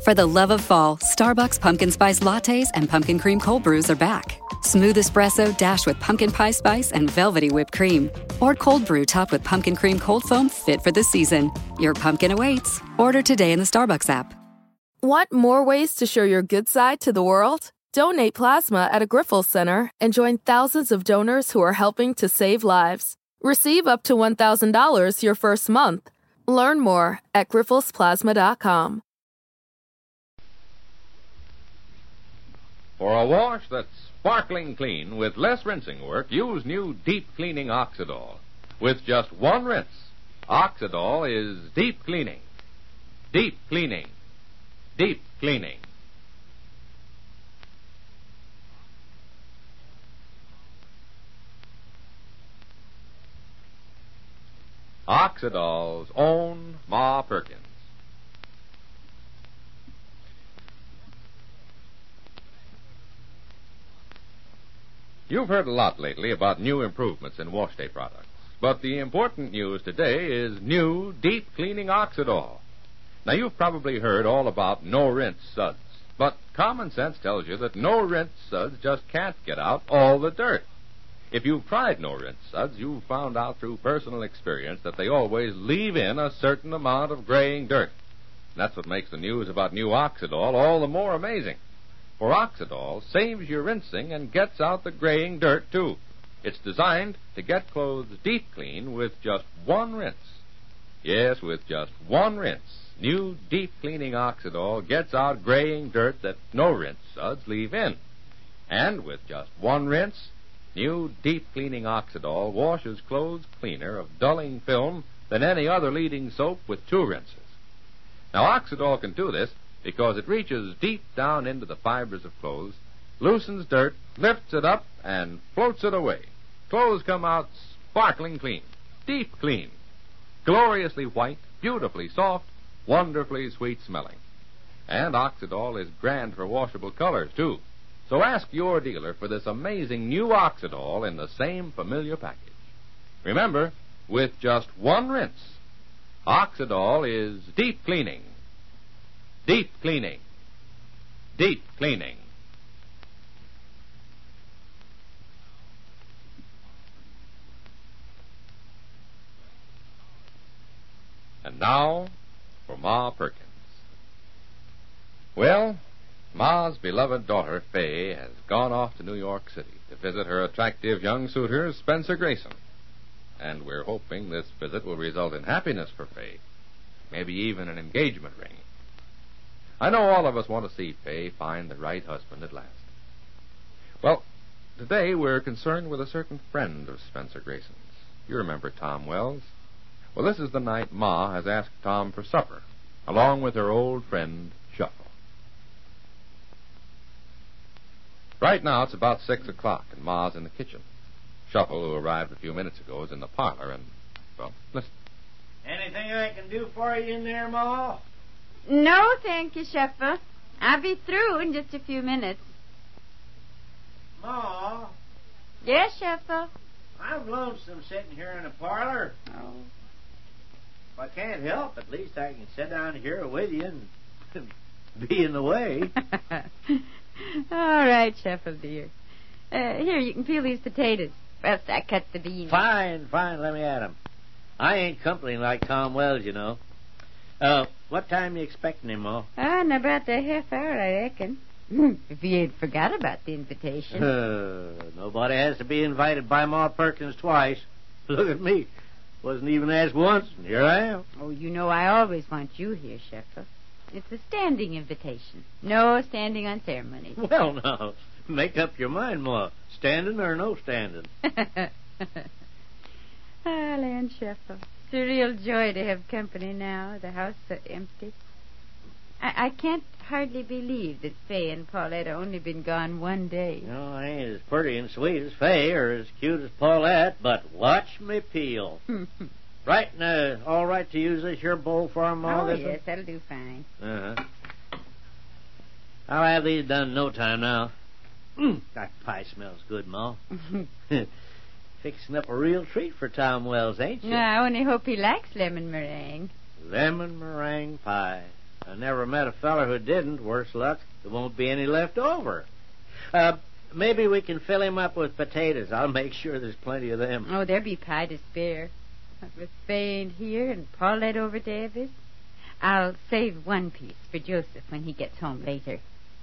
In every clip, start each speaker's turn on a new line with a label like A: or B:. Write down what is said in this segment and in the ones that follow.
A: For the love of fall, Starbucks Pumpkin Spice Lattes and Pumpkin Cream Cold Brews are back. Smooth espresso dashed with pumpkin pie spice and velvety whipped cream. Or cold brew topped with pumpkin cream cold foam fit for the season. Your pumpkin awaits. Order today in the Starbucks app.
B: Want more ways to show your good side to the world? Donate plasma at a Grifols Center and join thousands of donors who are helping to save lives. Receive up to $1,000 your first month. Learn more at grifolsplasma.com.
C: For a wash that's sparkling clean with less rinsing work, use new deep cleaning Oxidol. With just one rinse, Oxidol is deep cleaning. Deep cleaning. Deep cleaning. Oxidol's own Ma Perkins. You've heard a lot lately about new improvements in wash day products, but the important news today is new deep cleaning Oxidol. Now, you've probably heard all about no-rinse suds, but common sense tells you that no-rinse suds just can't get out all the dirt. If you've tried no-rinse suds, you've found out through personal experience that they always leave in a certain amount of graying dirt. And that's what makes the news about new Oxidol all the more amazing. For Oxidol saves you rinsing and gets out the graying dirt, too. It's designed to get clothes deep clean with just one rinse. Yes, with just one rinse, new deep cleaning Oxidol gets out graying dirt that no-rinse suds leave in. And with just one rinse, new deep cleaning Oxidol washes clothes cleaner of dulling film than any other leading soap with two rinses. Now, Oxidol can do this because it reaches deep down into the fibers of clothes, loosens dirt, lifts it up, and floats it away. Clothes come out sparkling clean, deep clean, gloriously white, beautifully soft, wonderfully sweet-smelling. And Oxidol is grand for washable colors, too. So ask your dealer for this amazing new Oxidol in the same familiar package. Remember, with just one rinse, Oxidol is deep cleaning. Deep cleaning. Deep cleaning. And now for Ma Perkins. Well, Ma's beloved daughter, Fay, has gone off to New York City to visit her attractive young suitor, Spencer Grayson. And we're hoping this visit will result in happiness for Fay, maybe even an engagement ring. I know all of us want to see Fay find the right husband at last. Well, today we're concerned with a certain friend of Spencer Grayson's. You remember Tom Wells? Well, this is the night Ma has asked Tom for supper, along with her old friend, Shuffle. Right now it's about 6 o'clock, and Ma's in the kitchen. Shuffle, who arrived a few minutes ago, is in the parlor, and, well, listen.
D: Anything I can do for you in there, Ma?
E: No, thank you, Shuffle. I'll be through in just a few minutes.
D: Ma?
E: Yes, Shuffle?
D: I'm lonesome sitting here in the parlor.
E: Oh.
D: If I can't help, at least I can sit down here with you and be in the way.
E: All right, Shuffle, dear. Here, you can peel these potatoes. First, I cut the beans.
D: Fine, let me at 'em. I ain't company like Tom Wells, you know. What time you expecting him, Ma?
E: In about a half hour, I reckon. If you ain't forgot about the invitation.
D: Nobody has to be invited by Ma Perkins twice. Look at me. Wasn't even asked once, and here I am.
E: Oh, you know I always want you here, Shuffle. It's a standing invitation. No standing on ceremony.
D: Well, now, make up your mind, Ma. Standing or no standing.
E: Land, Shuffle. It's a real joy to have company now. The house so empty. I can't hardly believe that Fay and Paulette have only been gone one day.
D: No, I ain't as pretty and sweet as Fay or as cute as Paulette, but watch me peel. Right, all right to use this here bowl for 'em, Ma?
E: Oh, yes, that'll do fine.
D: Uh-huh. I'll have these done in no time now. That pie smells good, Ma. Fixing up a real treat for Tom Wells, ain't you?
E: I only hope he likes lemon meringue.
D: Lemon meringue pie. I never met a feller who didn't. Worse luck, there won't be any left over. Maybe we can fill him up with potatoes. I'll make sure there's plenty of them.
E: Oh, there'll be pie to spare. With Fay ain't here and Paulette over Davis, I'll save one piece for Joseph when he gets home later.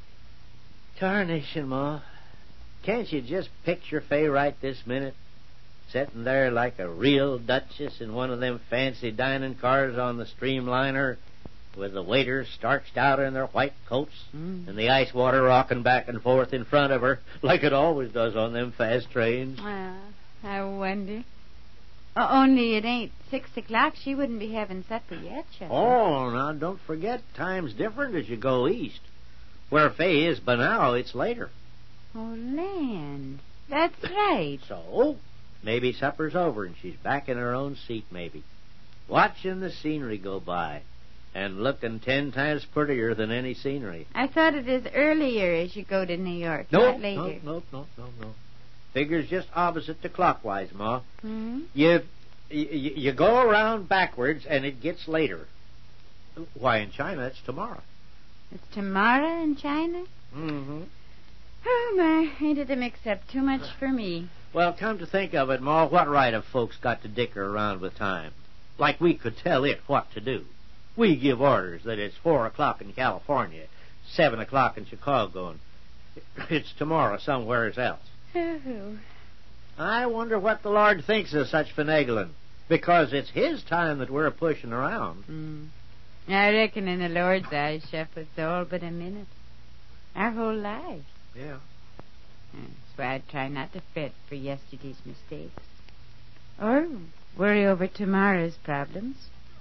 D: Tarnation, Ma. Can't you just picture Fay right this minute? Sitting there like a real duchess in one of them fancy dining cars on the streamliner, with the waiters starched out in their white coats and the ice water rocking back and forth in front of her like it always does on them fast trains.
E: Well, I wonder. Only it ain't 6 o'clock. She wouldn't be having supper yet, Shepard.
D: Oh, now don't forget, time's different as you go east. Where Fay is by now, it's later.
E: Oh, land. That's right.
D: So, maybe supper's over and she's back in her own seat, maybe, watching the scenery go by. And looking 10 times prettier than any scenery.
E: I thought it is earlier as you go to New York,
D: No,
E: not later.
D: No. Figure's just opposite to clockwise, Ma.
E: Hmm?
D: You go around backwards and it gets later. Why, in China, it's tomorrow.
E: It's tomorrow in China?
D: Mm-hmm.
E: Oh, my, ain't it a mix-up too much for me?
D: Well, come to think of it, Ma, what right have folks got to dicker around with time? Like we could tell it what to do. We give orders that it's 4 o'clock in California, 7 o'clock in Chicago, and it's tomorrow somewhere else.
E: Oh.
D: I wonder what the Lord thinks of such finagling, because it's His time that we're pushing around.
E: I reckon in the Lord's eyes, Shepard, it's all but a minute. Our whole lives.
D: Yeah.
E: That's why I try not to fret for yesterday's mistakes. Or worry over tomorrow's problems.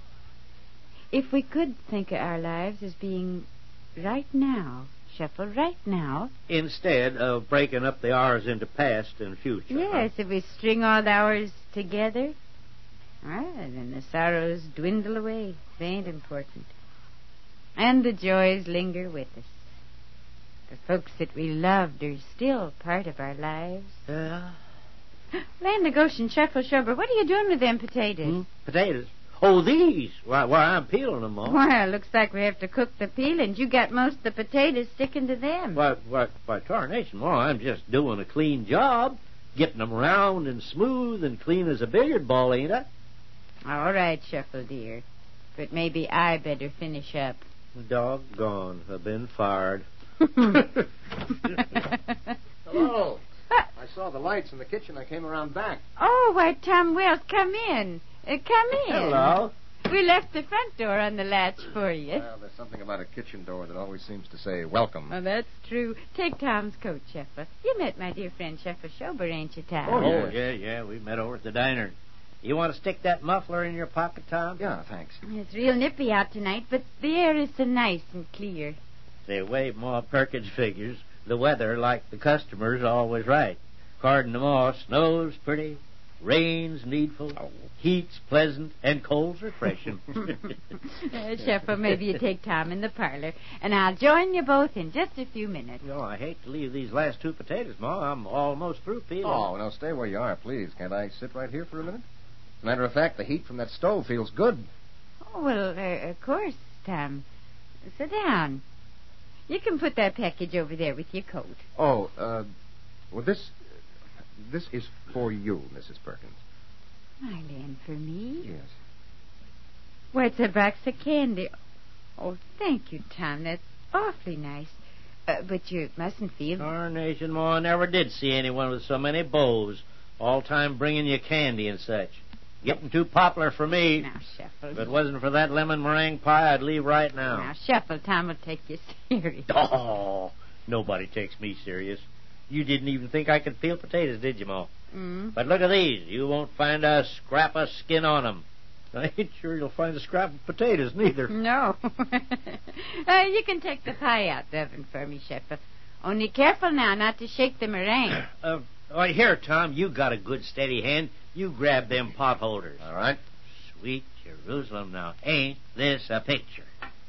E: If we could think of our lives as being right now, Shepard, right now.
D: Instead of breaking up the hours into past and future.
E: Yes, if we string all the hours together, then the sorrows dwindle away. They ain't important. And the joys linger with us. The folks that we loved are still part of our lives.
D: Yeah.
E: Land of Goshen, Sheffield, Shubber, what are you doing with them potatoes?
D: Potatoes? Oh, these? Why, I'm peeling them all.
E: Well, looks like we have to cook the peelings. You got most of the potatoes sticking to them.
D: Why, tarnation, well, I'm just doing a clean job. Getting them round and smooth and clean as a billiard ball, ain't I?
E: All right, Sheffield, dear. But maybe I better finish up.
D: Doggone, I've been fired.
F: Hello. I saw the lights in the kitchen. I came around back.
E: Oh, why, Tom Wells, come in. Come in.
D: Hello.
E: We left the front door on the latch for you.
F: Well, there's something about a kitchen door that always seems to say welcome.
E: Oh, that's true. Take Tom's coat, Sheffield. You met my dear friend Sheffield Schober, ain't you, Tom?
D: Oh, yeah. We met over at the diner. You want to stick that muffler in your pocket, Tom?
F: Yeah, thanks.
E: It's real nippy out tonight, but the air is so nice and clear.
D: The way Ma Perkins figures, the weather, like the customers, always right. According to Ma, snow's pretty, rain's needful, heat's pleasant, and cold's refreshing.
E: Sheffield, maybe you take Tom in the parlor, and I'll join you both in just a few minutes.
D: You know, I hate to leave these last 2 potatoes, Ma. I'm almost through peeling.
F: Oh, no, stay where you are, please. Can't I sit right here for a minute? Matter of fact, the heat from that stove feels good.
E: Oh, well, of course, Tom. Sit down. You can put that package over there with your coat.
F: Oh, well, this is for you, Mrs. Perkins.
E: My land, for me?
F: Yes.
E: Well, it's a box of candy. Oh, thank you, Tom. That's awfully nice. But you mustn't feel...
D: Darnation, Ma, I never did see anyone with so many bows, all time bringing you candy and such. Getting too popular for me.
E: Now, Sheffield.
D: If it wasn't for that lemon meringue pie, I'd leave right now.
E: Now, Sheffield, Tom will take you serious.
D: Oh, nobody takes me serious. You didn't even think I could peel potatoes, did you, Ma? But look at these. You won't find a scrap of skin on them. I ain't sure you'll find a scrap of potatoes, neither.
E: No. You can take the pie out the oven for me, Sheffield. Only careful now not to shake the meringue.
D: Here, Tom, you got a good steady hand. You grab them pot holders.
F: All right.
D: Sweet Jerusalem, now. Ain't this a picture?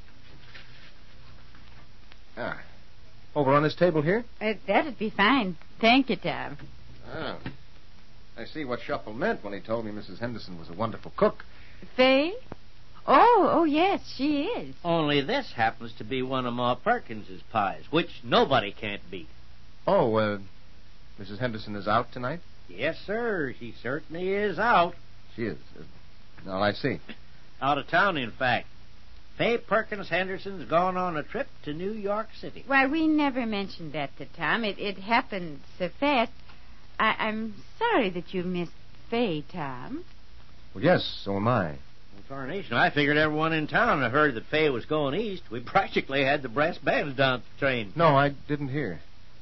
F: Over on this table here?
E: That'd be fine. Thank you, Tom.
F: Ah. I see what Shuffle meant when he told me Mrs. Henderson was a wonderful cook.
E: Faye? Oh, yes, she is.
D: Only this happens to be one of Ma Perkins's pies, which nobody can't beat.
F: Oh, Mrs. Henderson is out tonight?
D: Yes, sir. She certainly is out.
F: She is. Oh, I see.
D: Out of town, in fact. Fay Perkins Henderson's gone on a trip to New York City.
E: Why, we never mentioned that to Tom. It happened so fast. I'm sorry that you missed Fay, Tom.
F: Well, yes, so am I.
D: Well, tarnation, I figured everyone in town had heard that Fay was going east. We practically had the brass bands down at the train.
F: No, I didn't hear.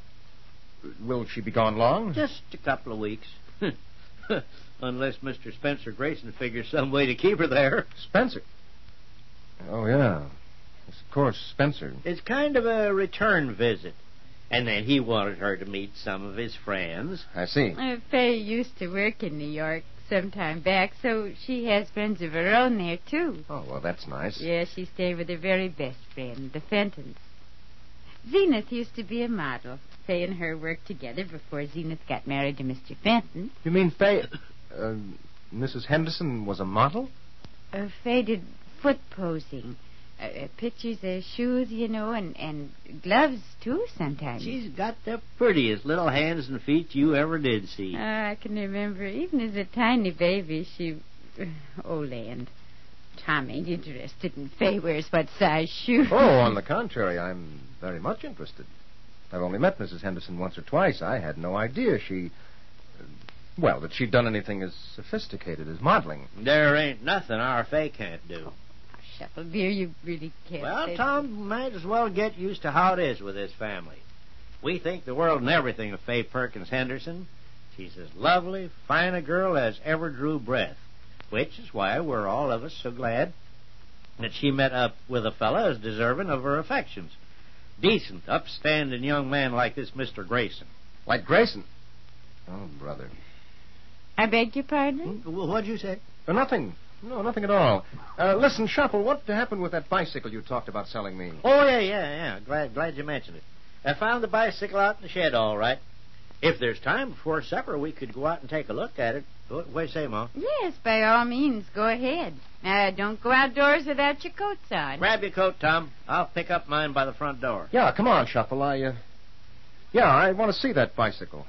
F: Will she be gone long?
D: Just a couple of weeks. Unless Mr. Spencer Grayson figures some way to keep her there.
F: Spencer? Oh, yeah. Yes, of course, Spencer.
D: It's kind of a return visit. And then he wanted her to meet some of his friends.
F: I see.
E: Fay used to work in New York some time back, so she has friends of her own there, too.
F: Oh, well, that's nice.
E: Yeah, she stayed with her very best friend, the Fentons. Zenith used to be a model. Fay and her worked together before Zenith got married to Mr. Fenton.
F: You mean Fay... Mrs. Henderson was a model?
E: Fay did foot posing. Pictures of shoes, you know, and gloves, too, sometimes.
D: She's got the prettiest little hands and feet you ever did see.
E: I can remember, even as a tiny baby, she... Oh, land. Tom ain't interested in Fay wears what size shoes.
F: Oh, on the contrary, I'm very much interested. I've only met Mrs. Henderson once or twice. I had no idea she... well, that she'd done anything as sophisticated as modeling.
D: There ain't nothing our Fay can't do.
E: Oh, Shuffle, dear, you really can't
D: Well,
E: say
D: Tom, might as well get used to how it is with this family. We think the world and everything of Fay Perkins Henderson. She's as lovely, fine a girl as ever drew breath, which is why we're all of us so glad that she met up with a fella as deserving of her affections. Decent, upstanding young man like this Mr. Grayson.
F: Like Grayson? Oh, brother.
E: I beg your pardon?
D: Well, what'd you say?
F: Nothing. No, nothing at all. Listen, Shuffle, what happened with that bicycle you talked about selling me?
D: Oh, yeah. Glad you mentioned it. I found the bicycle out in the shed, all right. If there's time before supper, we could go out and take a look at it. What do you say, Ma?
E: Yes, by all means, go ahead. Don't go outdoors without your coats on.
D: Grab your coat, Tom. I'll pick up mine by the front door.
F: Yeah, come on, Shuffle. I want to see that bicycle.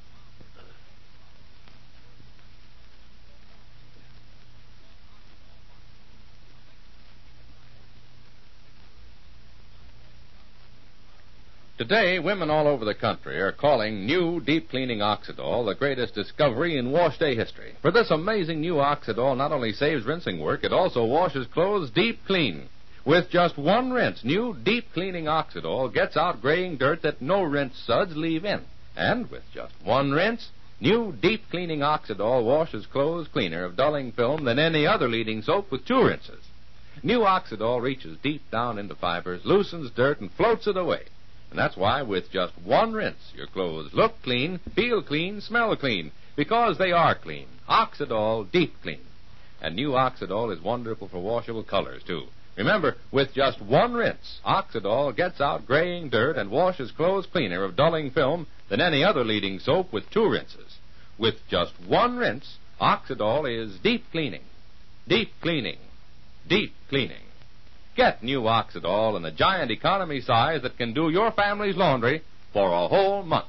C: Today, women all over the country are calling new deep cleaning Oxidol the greatest discovery in wash day history. For this amazing new Oxidol not only saves rinsing work, it also washes clothes deep clean. With just one rinse, new deep cleaning Oxidol gets out graying dirt that no rinse suds leave in. And with just one rinse, new deep cleaning Oxidol washes clothes cleaner of dulling film than any other leading soap with 2 rinses. New Oxidol reaches deep down into fibers, loosens dirt, and floats it away. And that's why with just one rinse, your clothes look clean, feel clean, smell clean, because they are clean. Oxidol Deep Clean. And new Oxidol is wonderful for washable colors, too. Remember, with just one rinse, Oxidol gets out graying dirt and washes clothes cleaner of dulling film than any other leading soap with 2 rinses. With just one rinse, Oxidol is deep cleaning. Deep cleaning. Deep cleaning. Get new Oxidol in the giant economy size that can do your family's laundry for a whole month.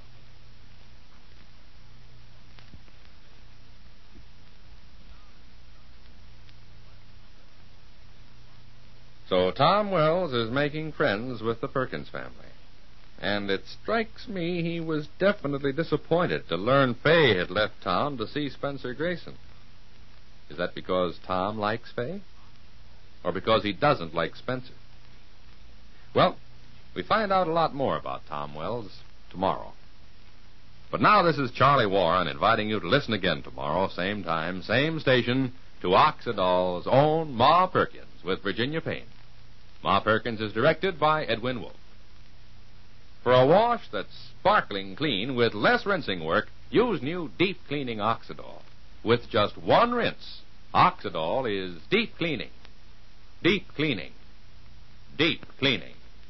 C: So Tom Wells is making friends with the Perkins family. And it strikes me he was definitely disappointed to learn Fay had left town to see Spencer Grayson. Is that because Tom likes Fay? Or because he doesn't like Spencer? Well, we find out a lot more about Tom Wells tomorrow. But now this is Charlie Warren inviting you to listen again tomorrow, same time, same station, to Oxidol's own Ma Perkins with Virginia Payne. Ma Perkins is directed by Edwin Wolfe. For a wash that's sparkling clean with less rinsing work, use new deep cleaning Oxidol. With just one rinse, Oxidol is deep cleaning. Deep cleaning. Deep cleaning.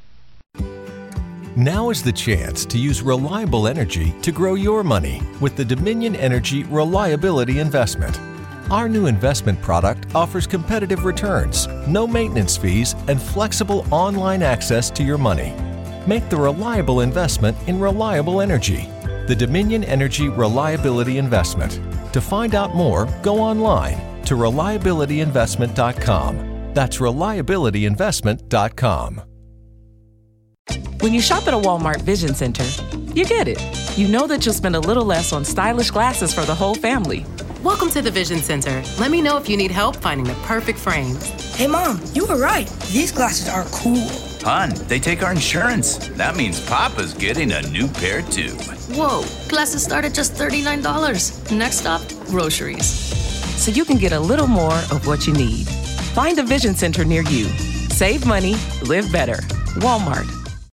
G: Now is the chance to use reliable energy to grow your money with the Dominion Energy Reliability Investment. Our new investment product offers competitive returns, no maintenance fees, and flexible online access to your money. Make the reliable investment in reliable energy. The Dominion Energy Reliability Investment. To find out more, go online to reliabilityinvestment.com. That's reliabilityinvestment.com.
H: When you shop at a Walmart Vision Center, you get it. You know that you'll spend a little less on stylish glasses for the whole family.
I: Welcome to the Vision Center. Let me know if you need help finding the perfect frames.
J: Hey, Mom, you were right. These glasses are cool.
K: Hon, they take our insurance. That means Papa's getting a new pair, too.
L: Whoa, glasses start at just $39. Next stop, groceries.
H: So you can get a little more of what you need. Find a Vision Center near you. Save money, live better. Walmart.